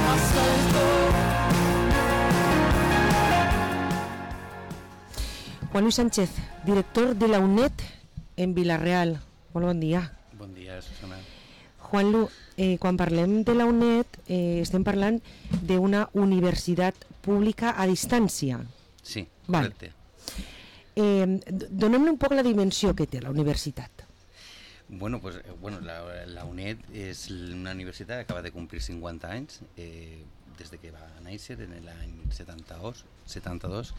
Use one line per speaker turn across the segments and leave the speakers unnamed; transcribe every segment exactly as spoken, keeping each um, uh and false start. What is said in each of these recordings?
Juan Luis Sánchez, director de la UNED en Vila-real. Molt bon dia.
Bon dia, Susana.
Juan Lu, eh, quan parlem de la UNED eh, estem parlant d'una universitat pública a distància.
Sí,
Val.
correcte.
Eh, Donem-ne un poc la dimensió que té la universitat.
Bueno, pues, bueno la, la UNED és una universitat que acaba de complir cinquanta anys, eh, des de que va néixer en l'any setanta-dos, setanta-dos,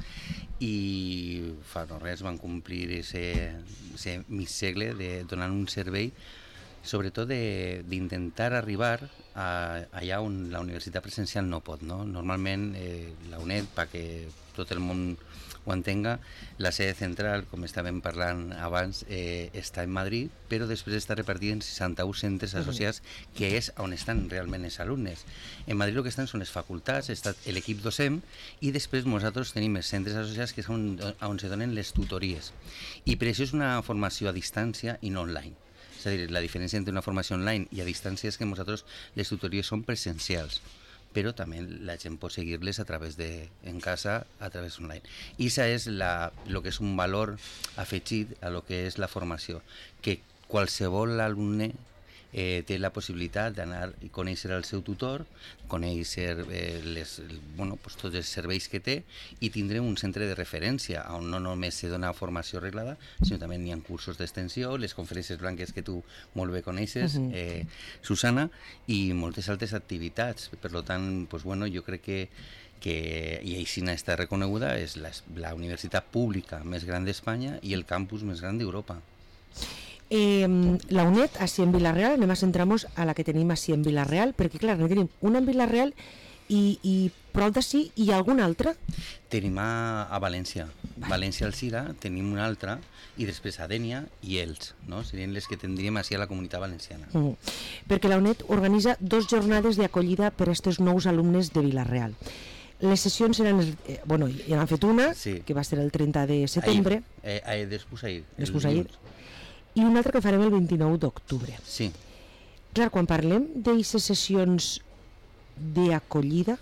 i fa no res van complir ese mig segle de, donant un servei sobretot d'intentar arribar a, allà on la universitat presencial no pot, no? Normalment eh, la UNED, perquè tot el món ho entenga, la sede central, com estàvem parlant abans, eh, està en Madrid, però després està repartida en seixanta-un centres associats, que és on estan realment els alumnes. En Madrid el que estan són les facultats, està l'equip docent, i després nosaltres tenim els centres associats, que és on, on se donen les tutories. I per això és una formació a distància i no online. És a dir, la diferència entre una formació online i a distància és que nosaltres les tutories són presencials, però també la gent pot seguir-les a través de, en casa, a través online. I això és la, lo que és un valor afegit a lo que és la formació, que qualsevol alumne eh, té la possibilitat d'anar i conèixer el seu tutor, conèixer eh, les, bueno, pues, tots els serveis que té i tindre un centre de referència on no només se dona formació arreglada, sinó també hi ha cursos d'extensió, les conferències blanques que tu molt bé coneixes, uh-huh. eh, Susana, i moltes altres activitats. Per tant, pues, bueno, jo crec que que, i així està reconeguda, és la, la universitat pública més gran d'Espanya i el campus més gran d'Europa.
Eh, la UNED, així en Vila-real, anem a centrar-nos a la que tenim així en Vila-real, perquè clar, ne tenim una en Vila-real i, i prop d'ací hi ha alguna altra?
Tenim a, a València, vale. València Alzira, tenim una altra, i després a Dénia i Elx, no? Serien les que tindríem així a la comunitat valenciana.
Mm. Perquè la UNED organitza dos jornades d'acollida per a aquests nous alumnes de Vila-real. Les sessions eren, eh, bueno, ja n'han fet una, sí. que va ser el trenta de setembre.
Ahir, eh, eh, després ahir.
Després ahir. I una altra que farem el vint-i-nou d'octubre.
Sí.
Clar, quan parlem d'aquestes sessions d'acollida...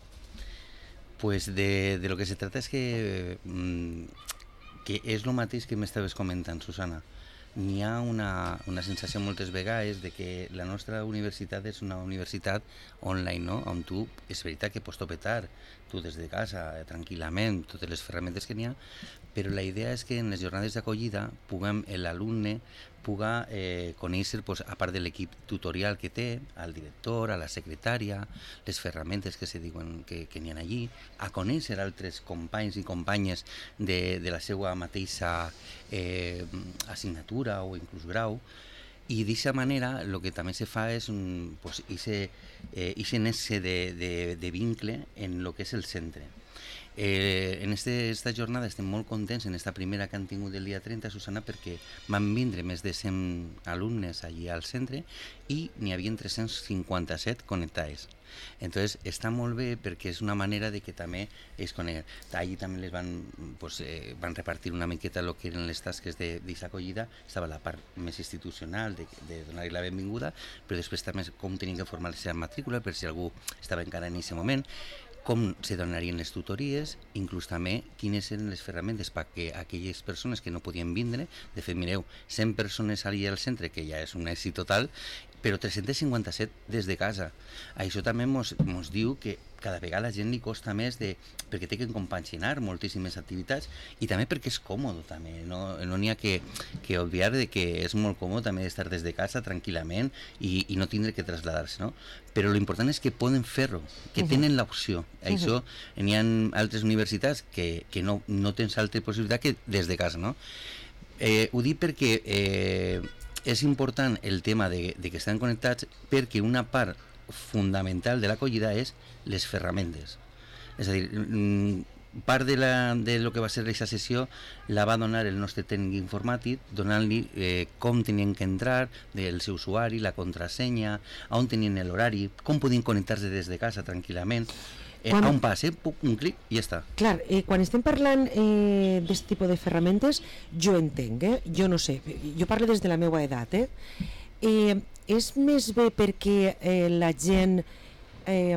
Pues de, de lo que se trata es que, mmm, que és el mateix que m'estaves comentant, Susana. N'hi ha una, una sensació moltes vegades de que la nostra universitat és una universitat online, no? On tu, és veritat que pots topetar tu des de casa, eh, tranquil·lament, totes les ferramentes que n'hi ha, però la idea és que en les jornades d'acollida puguem, l'alumne puga eh, conèixer, pues, a part de l'equip tutorial que té, al director, a la secretària, les ferramentes que se diuen que, que n'hi ha allí, a conèixer altres companys i companyes de, de la seva mateixa eh, assignatura o inclús grau, i d'aquesta manera el que també se fa és un, pues, ese, eh, ese nexo de, de, de vincle en el que és el centre. Eh, en este, esta jornada estem molt contents en esta primera que han tingut el dia trenta, Susana, perquè van vindre més de cent alumnes allí al centre i n'hi havia tres-cents cinquanta-set connectats. Entonces està molt bé perquè és una manera de que també es coneguen. Allí també les van, pues, eh, van repartir una miqueta el que eren les tasques d'aquesta acollida. Estava la part més institucional de, de donar-li la benvinguda, però després també com tenien que formar la seva matrícula per si algú estava encara en aquest moment, com se donarien les tutories, inclús també quines eren les ferramentes perquè aquelles persones que no podien vindre, de fet, mireu, cent persones allà al centre, que ja és un èxit total, però tres-cents cinquanta-set des de casa. Això també mos, mos diu que cada vegada a la gent li costa més de, perquè té que compaginar moltíssimes activitats i també perquè és còmode també, no n'hi no ha que, que obviar de que és molt còmode també estar des de casa tranquil·lament i, i no tindre que traslladar-se, no? Però l'important és que poden fer-ho, que tenen l'opció. Uh-huh. Això, n'hi ha altres universitats que, que no, no tens altra possibilitat que des de casa, no? Eh, ho dic perquè eh, és important el tema de, de que estan connectats perquè una part fundamental de l'acollida és les ferramentes. És a dir, part de, la, de lo que va ser aquesta sessió la va donar el nostre tècnic informàtic, donant-li eh, com tenien que entrar, del seu usuari, la contrasenya, on tenien l'horari, com podien connectar-se des de casa tranquil·lament. Eh, quan... A un pas, eh? un clic i ja està.
Clar, eh, quan estem parlant eh, d'aquest tipus de ferramentes, jo entenc, eh? Jo no sé, jo parlo des de la meva edat, eh? Eh, és més bé perquè eh, la gent eh,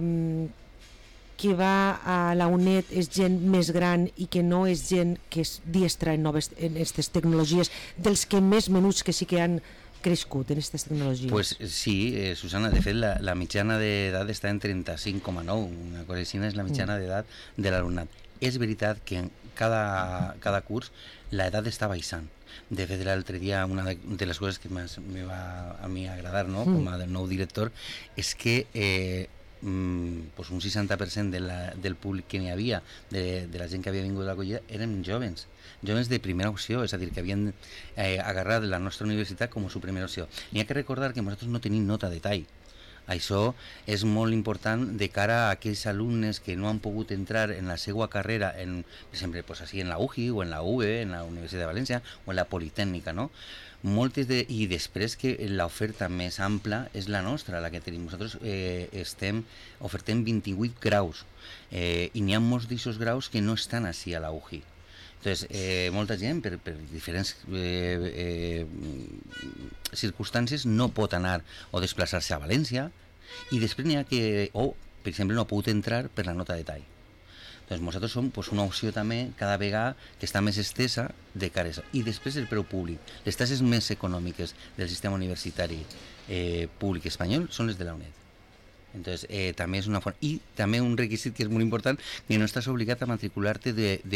que va a la UNED és gent més gran i que no és gent que és diestra en noves en aquestes tecnologies, dels que més menuts que sí que han crescut en aquestes tecnologies?
Pues sí, eh, Susana, de fet la, la mitjana d'edat està en trenta-cinc coma nou, una cosa així és la mitjana mm. d'edat de l'alumnat. És veritat que en cada, cada curs l'edat està baixant. De fet, l'altre dia una de, de les coses que més me va a mi agradar, no? Mm. Com a nou director, és que eh, mm, pues un seixanta per cent de la, del públic que n'hi havia, de, de la gent que havia vingut a l'acollida, eren jovens. Jovens de primera opció, és a dir, que havien eh, agarrat la nostra universitat com a su primera opció. N'hi ha que recordar que nosaltres no tenim nota de tall. Això és molt important de cara a aquells alumnes que no han pogut entrar en la seva carrera, en, per exemple, pues así, en la U J I o en la U B, en la Universitat de València o en la Politècnica, no? Moltes de, i després que l'oferta més ampla és la nostra, la que tenim. Nosaltres eh, estem, ofertem vint-i-vuit graus eh, i n'hi ha molts d'aquests graus que no estan així a la U J I. Entonces, eh, molta gent, per, per diferents eh, eh, circumstàncies, no pot anar o desplaçar-se a València, i després n'hi ha que, o, per exemple, no ha pogut entrar per la nota de tall. Doncs nosaltres som pues, una opció també cada vegada que està més estesa de cara a això. I després el preu públic. Les taxes més econòmiques del sistema universitari eh, públic espanyol són les de la UNED. Entonces, eh, també és una font. I també un requisit que és molt important, que no estàs obligat a matricular-te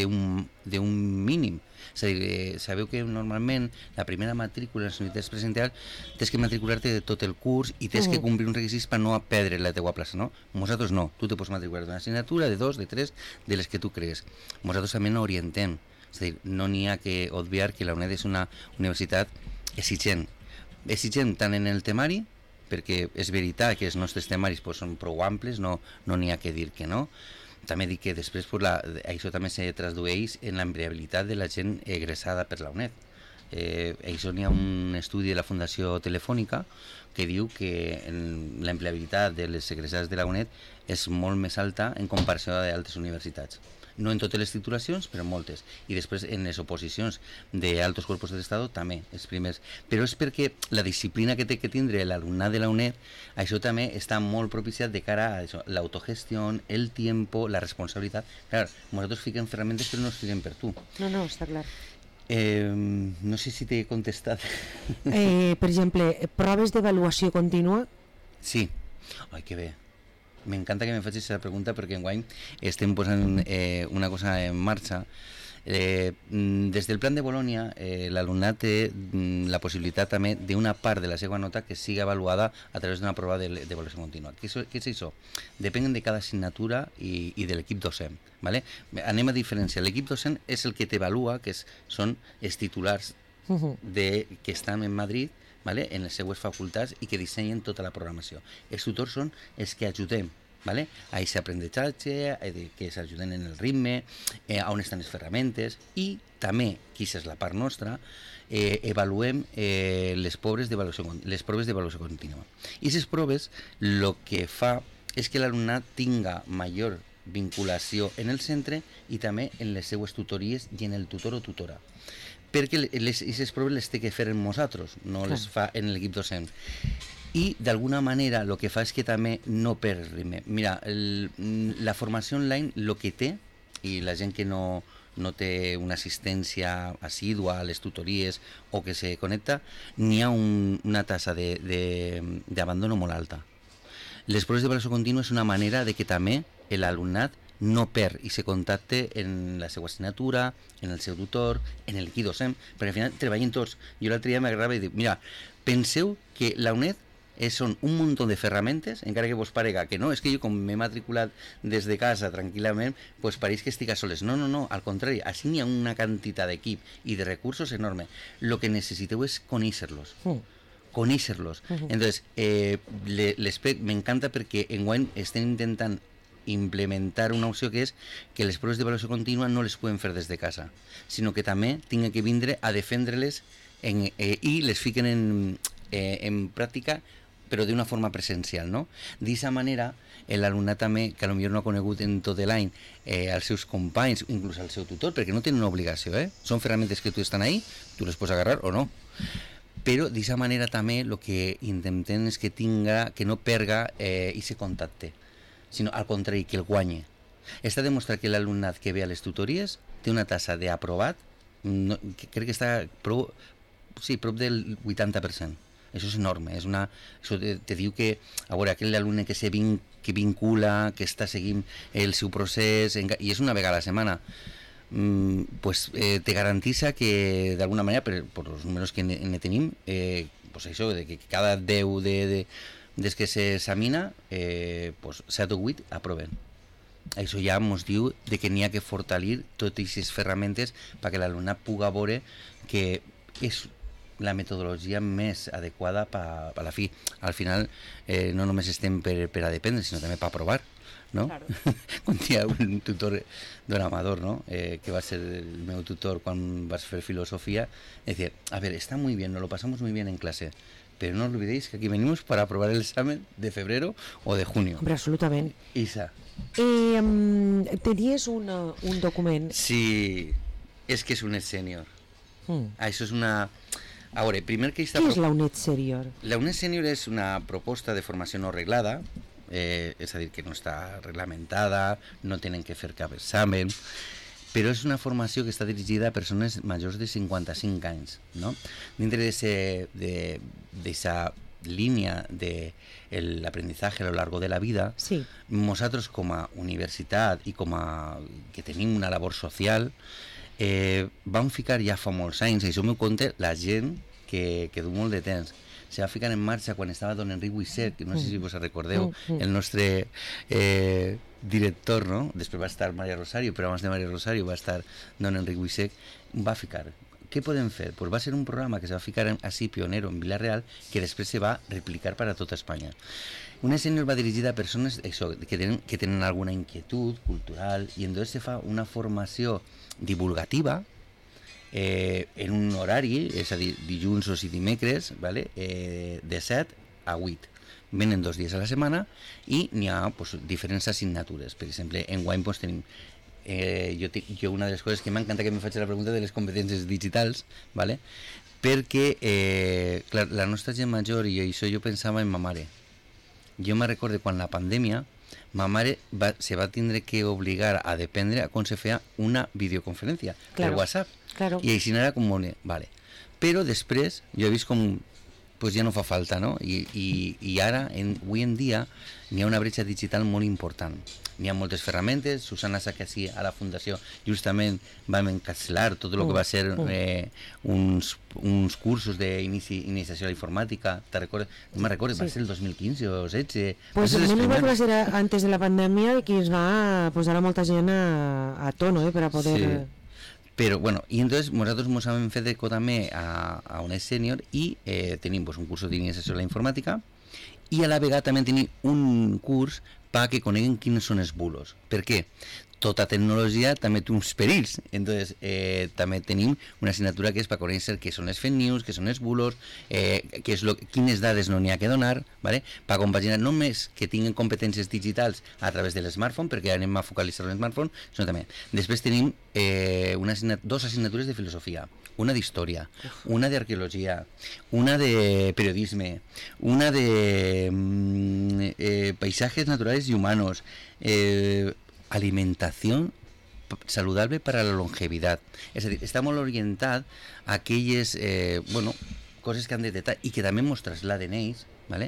d'un mínim. És a dir, eh, sabeu que normalment la primera matrícula en les universitats presencials tens que matricular-te de tot el curs i tens uh -huh. que complir un requisit per no perdre la teua plaça, no? Nosaltres no. Tu te pots matricular d'una assignatura, de dos, de tres, de les que tu crees. Nosaltres també no orientem. És a dir, no n'hi ha que obviar que la UNED és una universitat exigent. Exigent tant en el temari, perquè és veritat que els nostres temaris pues, són prou amples, no n'hi no ha que dir que no. També dic que després pues, la, això també se tradueix en l'empleabilitat de la gent egressada per la UNED. Eh, això n'hi ha un estudi de la Fundació Telefònica que diu que l'empleabilitat de les egressades de la UNED és molt més alta en comparació a d'altres universitats. No en totes les titulacions, però en moltes. I després en les oposicions d'altres corpus de l'Estat també, els primers. Però és perquè la disciplina que té que tindre l'alumnat de la UNED, això també està molt propiciat de cara a l'autogestió, el tiempo, la responsabilitat. Clar, nosaltres fiquem ferramentes però no es fiquem per tu.
No, no, està clar.
Eh, no sé si t'he contestat.
Eh, per exemple, proves d'avaluació contínua?
Sí. Ai, que bé. M'encanta que me facis aquesta pregunta perquè enguany estem posant eh, una cosa en marxa. Eh, des del Plan de Bolonia, eh, l'alumnat té la possibilitat també d'una part de la seva nota que sigui avaluada a través d'una prova d'avaluació contínua. Què, què és això? Depèn de cada assignatura i, i de l'equip docent. ¿Vale? Anem a diferenciar. L'equip docent és el que t'avalua, que és, són els titulars de, que estan en Madrid, ¿vale? En les seues facultats i que dissenyen tota la programació. Els tutors són els que ajudem, ¿vale? A aquest aprenentatge, que s'ajuden en el ritme, eh, on estan les ferramentes, i també, que és la part nostra, eh, avaluem eh, les, proves les proves d'avaluació contínua. I aquestes proves el que fa és que l'alumnat tinga major vinculació en el centre i també en les seues tutories i en el tutor o tutora. Perquè aquestes proves les té que fer en nosaltres, no les fa en l'equip docent. I d'alguna manera el que fa és que també no perd ritme. Mira, el, la formació online el que té, i la gent que no, no té una assistència assídua a les tutories o que se connecta, n'hi ha un, una tassa d'abandono molt alta. Les proves d'avaluació contínua és una manera de que també l'alumnat no perd i se contacte en la seva assignatura, en el seu tutor, en l'equip docent, perquè al final treballen tots. Jo l'altre dia m'agradava i dic, mira, penseu que la UNED són un munt de ferramentes, encara que vos parega que no, és que jo com m'he matriculat des de casa tranquil·lament, pues pareix que estic a soles. No, no, no, al contrari, així n'hi ha una quantitat d'equip i de recursos enorme. Lo que necessiteu és conèixer-los. Mm. Conèixer-los. Uh -huh. Entonces, eh, m'encanta perquè enguany estem intentant implementar una opció que és que les proves d'avaluació contínua no les podem fer des de casa, sinó que també tinguin que vindre a defendre-les en, eh, i les fiquen en, eh, en pràctica però d'una forma presencial, no? D'aquesta manera, l'alumnat també, que potser no ha conegut en tot l'any eh, els seus companys, inclús el seu tutor, perquè no tenen una obligació, eh? Són ferramentes que tu estan ahí, tu les pots agarrar o no. Però d'aquesta manera també el que intentem és que tinga, que no perga eh, i se contacte. sinó al contrari, que el guanye. Està demostrat que l'alumnat que ve a les tutories té una tassa d'aprovat, no, que crec que està prou, sí, prop del vuitanta per cent. Això és enorme, és una, això te, te diu que, a veure, aquell alumne que se vin, que vincula, que està seguint el seu procés, en, i és una vegada a la setmana, mm, pues, eh, te garantitza que, d'alguna manera, per, per els números que ne, ne tenim, eh, pues això, de que cada deu de, de, des que s'examina, eh, pues, set o vuit aproven. Això ja ens diu de que n'hi ha que fortalir totes aquestes ferramentes perquè l'alumnat pugui veure que és la metodologia més adequada per a la fi. Al final, eh, no només estem per, per a dependre, sinó també per aprovar, no? Claro. Quan hi ha un tutor don Amador, ¿no? Eh, que va ser el meu tutor quan vas fer filosofia, decía, a ver, está muy bien, nos lo pasamos muy bien en clase, pero no olvidéis que aquí venimos para aprobar el examen de febrero o de junio.
Hombre, absolutament.
Isa.
Eh, um, tenies una, un document?
Sí, és que és un sènior. Mm. Això és una... A veure, primer que...
Què pro... és la UNED Senior?
La UNED Senior és una proposta de formació no reglada, eh, és a dir, que no està reglamentada, no tenen que fer cap examen, però és una formació que està dirigida a persones majors de cinquanta-cinc anys, no? Dintre d'aquesta línia de l'aprendizaje a lo largo de la vida, sí. Nosaltres com a universitat i com a que tenim una labor social, eh, vam ficar ja fa molts anys, això m'ho conta la gent que, que du molt de temps, se va ficar en marxa quan estava don Enric Buixet, que no sé si vos recordeu, el nostre eh, director, no? Després va estar Maria Rosario, però abans de Maria Rosario va estar don Enric Buixet, va ficar. Què podem fer? Pues va ser un programa que se va ficar així pionero en Vila-real, que després se va replicar per a tota Espanya. Una sènior va dirigida a persones això, que, tenen, que tenen alguna inquietud cultural, i entonces se fa una formació divulgativa eh, en un horari, és a dir, dilluns o dimecres, vale? eh, de set a vuit. Venen dos dies a la setmana i n'hi ha pues, diferents assignatures. Per exemple, en enguany pues, tenim Eh, jo, jo una de les coses que m'encanta que em faci la pregunta de les competències digitals, ¿vale? Perquè eh, clar, la nostra gent major, i això jo pensava en ma mare. Jo me recordo quan la pandèmia ma mare va, se va tindre que obligar a dependre a com se feia una videoconferència claro, per WhatsApp, claro. I així era com molt, vale. Però després jo he vist com pues ja no fa falta, no? I, i, i ara, en, avui en dia, n'hi ha una bretxa digital molt important. N'hi ha moltes ferramentes. Susana Sacasí a la Fundació justament vam encapçalar tot el que va ser eh, uns, uns cursos d'iniciació a la informàtica. Te recordes? No me'n recordo, sí. Va ser el dos mil quinze o setze.
Pues el mínim va ser antes de la pandèmia i que ens va posar a molta gent a, a tono eh, per a poder... Sí.
Però, bueno, i entonces nosaltres ens hem fet eco també a, a UNED Senior i eh, tenim pues, un curs d'iniciació a la informàtica i a la vegada també tenim un curs perquè coneguen quins són els bulos. Per què? Tota tecnologia també té uns perills. Entonces, eh, també tenim una assignatura que és per conèixer què són les fake news, què són els bulos, eh, què és lo, quines dades no n'hi ha que donar, ¿vale? Per compaginar no només que tinguin competències digitals a través de l'smartphone, perquè anem a focalitzar l'smartphone, sinó també. Després tenim eh, una assignat dos assignatures de filosofia, una d'història, una d'arqueologia, una de periodisme, una de eh, paisajes naturales y humanos, eh, alimentació saludable per a la longevitat. És a dir, està molt orientat a aquelles eh, bueno, coses que han de detectar i que també ens trasladen ells, ¿vale?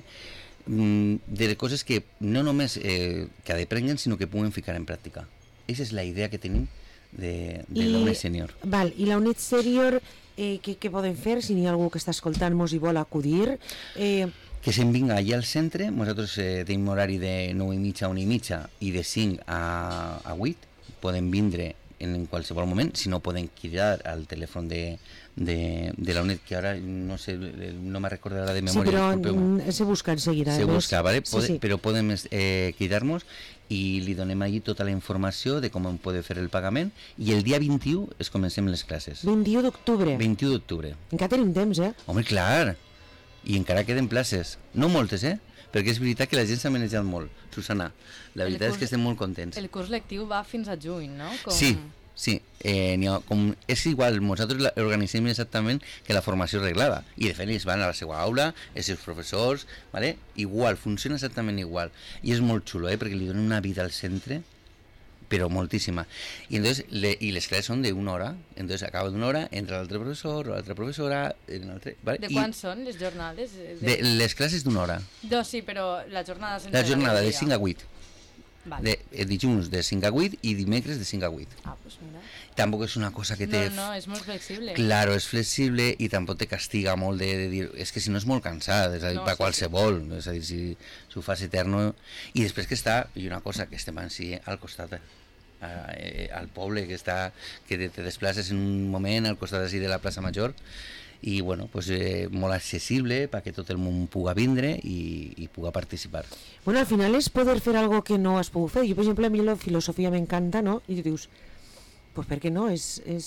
De coses que no només eh, que aprenguen, sinó que puguen ficar en pràctica. Aquesta és la idea que tenim de, de I, la UNED Senior.
Val, i la UNED Senior, eh, què, què poden fer si n'hi ha algú que està escoltant-nos i vol acudir? Eh,
que se'n vinga allà al centre. Nosaltres eh, tenim horari de nou i mitja a una i mitja i de cinc a, a vuit. Poden vindre en qualsevol moment, si no poden cridar al telèfon de, de, de la UNED, que ara no sé, no me recordarà de memòria.
Sí, però se busca enseguida.
Se busca, ¿vale? Pode,
sí, sí.
Però podem eh, cridar-nos i li donem allí tota la informació de com pot fer el pagament i el dia vint-i-u es comencem les classes.
vint-i-u d'octubre.
vint-i-u d'octubre.
Encara tenim temps, eh?
Home, clar! I encara queden places. No moltes, eh? Perquè és veritat que la gent s'ha manejat molt. Susana, la veritat curs, és que estem molt contents.
El curs lectiu va fins a juny, no? Com...
Sí, sí. Eh, ha, com, és igual, nosaltres organitzem exactament que la formació reglada, i de fet ells van a la seva aula, els seus professors, ¿vale? Igual, funciona exactament igual, i és molt xulo, eh? Perquè li donen una vida al centre, però moltíssima, i, entonces, le, i les classes són d'una hora, entonces acaba d'una hora, entra l'altre professor, l'altra professora, l'altre, ¿vale?
De quan són les jornades? De...
De, les classes d'una hora.
No, sí, però la jornada...
La jornada de cinc a vuit.
Vale.
De dilluns de cinc a vuit i dimecres de cinc a vuit.
Ah, pues mira.
Tampoc és una cosa que té...
No, no, és molt flexible.
Claro, és flexible i tampoc te castiga molt de, de dir... És que si no és molt cansat, és a dir, no, per sí, qualsevol, sí. És a dir, si, si ho fas eterno... I després que està, i una cosa, que estem així al costat, a, eh, al poble, que està, que te, te desplaces en un moment al costat així de la plaça Major, i bueno, pues, eh, molt accessible perquè tot el món puga vindre i, i puga participar.
Bueno, al final és poder fer algo que no has pogut fer. Jo, per exemple, a mi la filosofia m'encanta, no? I tu dius, pues per què no? És... És,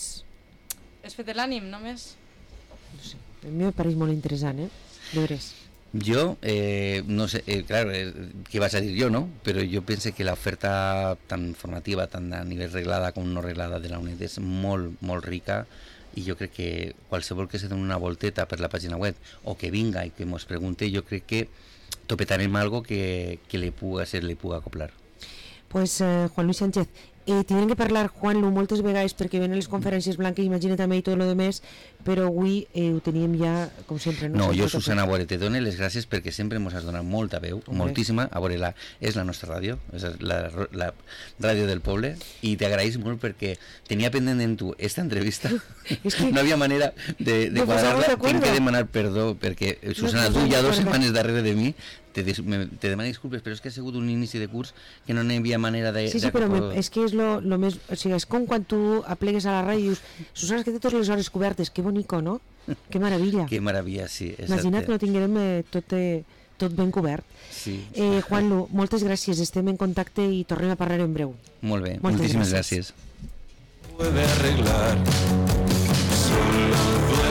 és fet l'ànim, només?
No sé, a mi me pareix molt interessant, eh? De veres.
Jo, eh, no sé, eh, claro, eh, què vas a dir jo, no? Però jo penso que l'oferta tan formativa, tant a nivell reglada com no reglada de la UNED és molt, molt rica, i jo crec que qualsevol que se doni una volteta per la pàgina web o que vinga i que ens pregunte, jo crec que topetarem algo que, que li puga ser, li puga acoplar.
Pues eh, Juan Luis Sánchez, eh, tindrem que parlar, Juanlu, moltes vegades perquè venen les conferències blanques, imagina també i tot lo demés, però avui eh, ho teníem ja, com sempre.
No, no jo, Susana, a veure, te dono les gràcies perquè sempre ens has donat molta veu, Hombre. moltíssima, a veure, la, és la nostra ràdio, és la, la ràdio del poble, i t'agraïs molt perquè tenia pendent en tu esta entrevista, es que no havia manera de, de no quadrar-la, tinc que demanar perdó, perquè, Susana, no, tu ja dues setmanes darrere de mi, te, des, me, te demano disculpes, però és que ha sigut un inici de curs que no n'hi havia manera de...
Sí, sí,
de
però me, és que és lo, lo més... O sigui, és com quan tu aplegues a la ràdio i dius, Susana, que té totes les hores cobertes, que bonico, no? Que meravella.
Que meravella, sí. Exacte.
Imagina't que no tinguérem eh, tot, eh, tot ben cobert.
Sí.
Eh, Juanlu, moltes gràcies, estem en contacte i tornem a parlar en breu.
Molt bé,
moltes
moltíssimes
gràcies.
gràcies. Puede arreglar.